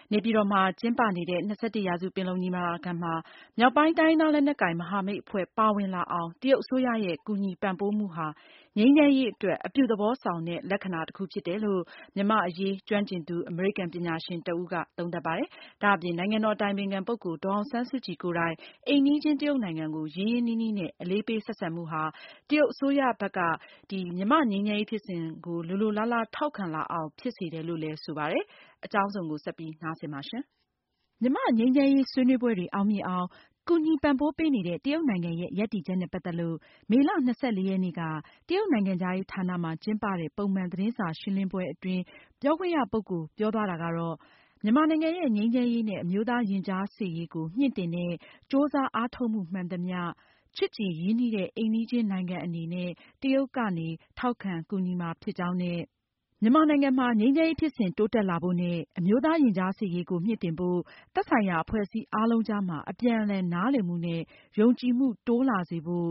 နေပြည်တော်မှာကျင်းပနေတဲ့ 21 ရာစုပင်လုံညီလာခံမှာ မြောက်ပိုင်းတိုင်းရင်းသားလက်နက်ကိုင်မဟာမိတ်အဖွဲ့ပါဝင်လာအောင် တရုတ်အစိုးရရဲ့ကူညီပံ့ပိုးမှုဟာ ငြိမ်းချမ်းရေးအတွက်အပြုသဘောဆောင်တဲ့လက္ခဏာတခုဖြစ်တယ်လို့ မြန်မာ့အရေးကျွမ်းကျင်သူ အမေရိကန်ပညာရှင်တဦးက သုံးသပ်ပါတယ်။ ဒါအပြင် နိုင်ငံတော်အတိုင်ပင်ခံပုဂ္ဂိုလ်ဒေါ်အောင်ဆန်းစုကြည်ကိုယ်တိုင် အိမ်နီးချင်းတရုတ်နိုင်ငံကို ရင်းရင်းနှီးနှီးနဲ့အလေးပေးဆက်ဆံမှုဟာ တရုတ်အစိုးရဘက်က မြန်မာ့ငြိမ်းချမ်းရေးဖြစ်စဉ်ကို လိုလိုလားလားထောက်ခံလာအောင်ဖြစ်စေတယ်လို့လည်းဆိုပါတယ်။ အကြောင်းစုံကို ဆက်ပြီးနားဆင်ပါ။ မြန်မာ့ငြိမ်းချမ်းရေးဆွေးနွေးပွဲတွေအောင်မြင်အောင် ကူညီပံ့ပိုးပေးနေတဲ့တရုတ်နိုင်ငံရဲ့ရပ်တည်ချက်နဲ့ပတ်သက်လို့ မေလ 24 ရက်နေ့က တရုတ်နိုင်ငံခြားရေးဌာနမှာကျင်းပတဲ့ ပုံမှန်သတင်းစာရှင်းလင်းပွဲအတွင်း ပြောခွင့်ရပုဂ္ဂိုလ်ပြောသွားတာကတော့ မြန်မာနိုင်ငံရဲ့ငြိမ်းချမ်းရေးနဲ့ အမျိုးသားရင်ကြားစေ့ရေးကိုမြှင့်တင်တဲ့ ကြိုးစားအားထုတ်မှုမှန်သမျှ ချစ်ကြည်ရင်းနှီးတဲ့အိမ်နီးချင်းနိုင်ငံအနေနဲ့ တရုတ်ကနေထောက်ခံကူညီမှာဖြစ်ကြောင်းနဲ့ မြန်မာနိုင်ငံမှာ ငြိမ်းချမ်းရေးဖြစ်စဉ်တိုးတက်လာဖို့နဲ့ အမျိုးသားရင်ကြားစေ့ရေးကိုမြှင့်တင်ဖို့ သက်ဆိုင်ရာအဖွဲ့အစည်းအားလုံးကြားမှာ အပြန်အလှန်နားလည်မှုနဲ့ ယုံကြည်မှုတိုးလာစေဖို့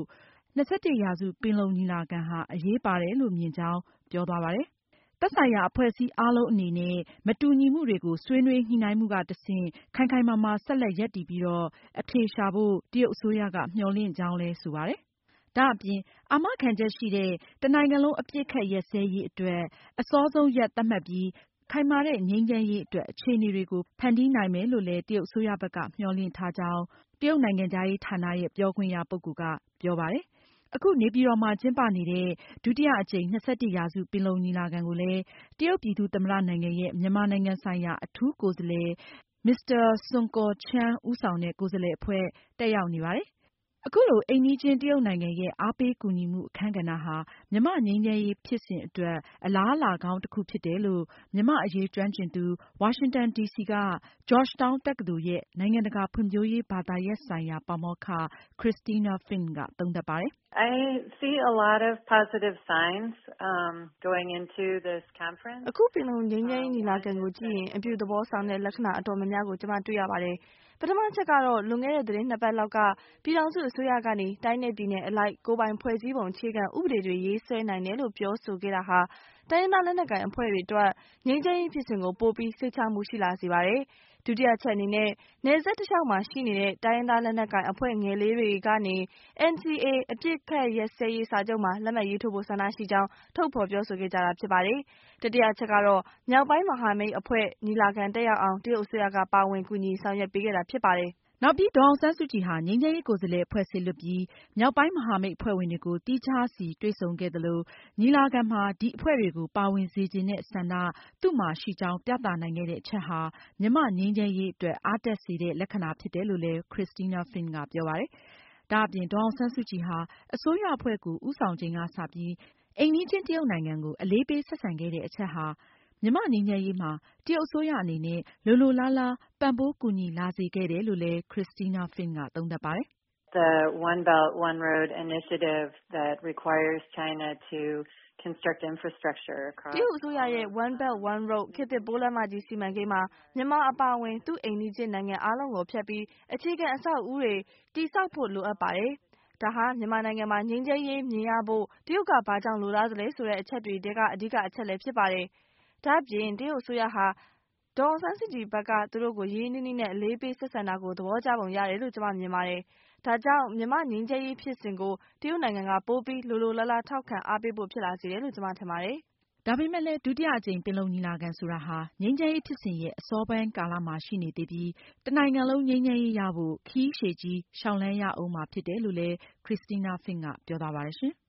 21 ရာစုပင်လုံညီလာခံဟာ အရေးပါတယ်လို့မြင်ကြောင်းပြောသွားပါတယ်။ သက်ဆိုင်ရာအဖွဲ့အစည်းအားလုံးအနေနဲ့ မတူညီမှုတွေကို ဆွေးနွေးညှိနှိုင်းမှုကတဆင့် ခိုင်ခိုင်မာမာဆက်လက်ရပ်တည်ပြီး အဖြေရှာဖို့ တရုတ်အစိုးရက မျှော်လင့်ကြောင်းလည်းဆိုပါတယ်။ ဒါအပြင် အာမခံချက်ရှိတဲ့ တနိုင်ငံလုံးအပစ်အခတ်ရပ်စဲရေးအတွက် အစောဆုံးရက်သတ်မှတ်ပြီး ခိုင်မာတဲ့ငြိမ်းချမ်းရေးအတွက် အခြေအနေတွေကို ဖန်တီးနိုင်မယ်လို့လည်း တရုတ်အစိုးရဘက်က မျှော်လင့်ထားကြောင်း တရုတ်နိုင်ငံခြားရေးဌာနရဲ့ပြောခွင့်ရပုဂ္ဂိုလ်ကပြောပါတယ်။ အခုနေပြည်တော်မှာကျင်းပနေတဲ့ ဒုတိယအကြိမ် 21 ရာစုပင်လုံညီလာခံကိုလည်း တရုတ်ပြည်သူ့သမ္မတနိုင်ငံရဲ့ မြန်မာနိုင်ငံဆိုင်ရာအထူးကိုယ်စားလှယ် Mr. Sun Guoqiang ဦးဆောင်တဲ့ ကိုယ်စားလှယ်အဖွဲ့ တက်ရောက်နေပါတယ်။ အခုလို အိမ်နီးချင်းတရုတ်နိုင်ငံရဲ့ အားပေးကူညီမှုအခန်းကဏ္ဍဟာ မြန်မာ့ငြိမ်းချမ်းရေးဖြစ်စဉ်အတွက် အလားအလာကောင်းတခုဖြစ်တယ်လို့ မြန်မာ့အရေးကျွမ်းကျင်သူ ဝါရှင်တန်ဒီစီက Georgetown တက္ကသိုလ်ရဲ့ နိုင်ငံတကာဖွံဖြိုးရေးဘာသာရပ်ဆိုင်ရာ ပါမောက္ခ Christina Fink ကသုံးသပ်ပါတယ်။ I see a lot of positive signs going into this conference. အခုပင်လုံငြိမ်းချမ်းရေးညီလာခံကိုကြည့်ရင် အပြုသဘောဆောင်တဲ့လက္ခဏာအတော်များများကို ကျမတွေ့ရပါတယ်။ ပထမအချက်ကတော့ လွန်ခဲ့တဲ့သတင်း 2 ပတ်လောက်က ပြည်ထောင်စုအစိုးရကနေ တိုင်းနဲ့ပြည်နယ်အလိုက် ကိုယ်ပိုင်ဖွဲ့စည်းပုံအခြေခံဥပဒေတွေရေးဆွဲနိုင်တယ်လို့ပြောဆိုခဲ့တာဟာ တိုင်းရင်းသားလက်နက်ကိုင်အဖွဲ့တွေအတွက် ငြိမ်းချမ်းရေးဖြစ်စဉ်ကိုပိုပြီးစိတ်ချမှုရှိလာစေပါတယ်။ ဒုတိယအချက်အနေနဲ့ နယ်စပ်တလျှောက်မှာရှိနေတဲ့ တိုင်းရင်းသားလက်နက်ကိုင်အဖွဲ့ငယ်လေးတွေကနေ NCA အပစ်အခတ်ရပ်စဲရေးစာချုပ်မှာ လက်မှတ်ရေးထိုးဖို့ဆန္ဒရှိကြောင်း ထုတ်ဖော်ပြောဆိုခဲ့ကြတာဖြစ်ပါတယ်။ တတိယအချက်ကတော့ မြောက်ပိုင်းမဟာမိတ်အဖွဲ့ညီလာခံတက်ရောက်အောင် တရုတ်အစိုးရက ပါဝင်ကူညီဆောင်ရွက်ပေးခဲ့တာဖြစ်ပါတယ်။နောက်ပြီး ဒေါ်အောင်ဆန်းစုကြည်ဟာ ငြိမ်းချမ်းရေးကိုယ်စားလှယ်အဖွဲ့စေလွှတ်ပြီး မြောက်ပိုင်းမဟာမိတ်အဖွဲ့ဝင်တွေကို သီးခြားစီတွေ့ဆုံခဲ့သလို ညီလာခံမှာ ဒီအဖွဲ့တွေကို ပါဝင်စေချင်တဲ့ဆန္ဒ သူ့မှာရှိကြောင်းပြသနိုင်ခဲ့တဲ့အချက်ဟာ မြန်မာ့ငြိမ်းချမ်းရေးအတွက် အားတက်စေတဲ့လက္ခဏာဖြစ်တယ်လို့လည်း Christina Fink ကပြောပါတယ်။ ဒါအပြင် ဒေါ်အောင်ဆန်းစုကြည်ဟာ အစိုးရအဖွဲ့ကို ဦးဆောင်ချိန်ကစပြီး အိမ်နီးချင်းတရုတ်နိုင်ငံကို အလေးပေးဆက်ဆံခဲ့တဲ့အချက်ဟာ မြန်မာ့ငြိမ်းချမ်းရေးမှာ တရုတ်အစိုးရအနေနဲ့ လိုလိုလားလားပံ့ပိုးကူညီလာစေခဲ့တယ်လို့လည်း Christina Fink ကသုံးသပ်ပါတယ်။ The One Belt One Road initiative that requires China to construct infrastructure across. တရုတ်အစိုးရရဲ့ One Belt One Road ခေတ်သစ်ပိုးလမ်းမကြီးစီမံကိန်းမှာ မြန်မာအပါအဝင် သူ့အိမ်နီးချင်းနိုင်ငံအားလုံးကိုဖြတ်ပြီး အခြေခံအဆောက်အဦးတွေတည်ဆောက်ဖို့လိုအပ်ပါတယ်။ ဒါဟာ မြန်မာနိုင်ငံမှာ ငြိမ်းချမ်းရေးမြင်ရဖို့ တရုတ်က ဘာကြောင့်လိုလားသလဲဆိုတဲ့အချက်တွေထဲက အဓိကအချက်လည်းဖြစ်ပါတယ်။ ဒါအပြင် တရုတ်အစိုးရဟာ ဒေါ်အောင်ဆန်းစုကြည်ဘက်က သူတို့ကို ရင်းရင်းနှီးနှီးနဲ့အလေးပေးဆက်ဆံတာကို သဘောကျပုံရတယ်လို့ ကျမမြင်ပါတယ်။ ဒါကြောင့် မြန်မာ့ငြိမ်းချမ်းရေးဖြစ်စဉ်ကို တရုတ်နိုင်ငံက ပိုပြီးလိုလိုလားလားထောက်ခံအားပေးဖို့ဖြစ်လာစေတယ်လို့ ကျမထင်ပါတယ်။ဒါပေမဲ့လည်း ဒုတိယအကြိမ်ပင်လုံညီလာခံဆိုတာဟာ ငြိမ်းချမ်းရေးဖြစ်စဉ်ရဲ့အစောပိုင်းကာလမှာရှိနေသေးပြီး တနိုင်ငံလုံးငြိမ်းချမ်းရေးရဖို့ ခရီးရှည်ကြီးလျှောက်လှမ်းရဦးမှာဖြစ်တယ်လို့လည်း Christina Fink ကပြောသွားပါတယ်ရှင်။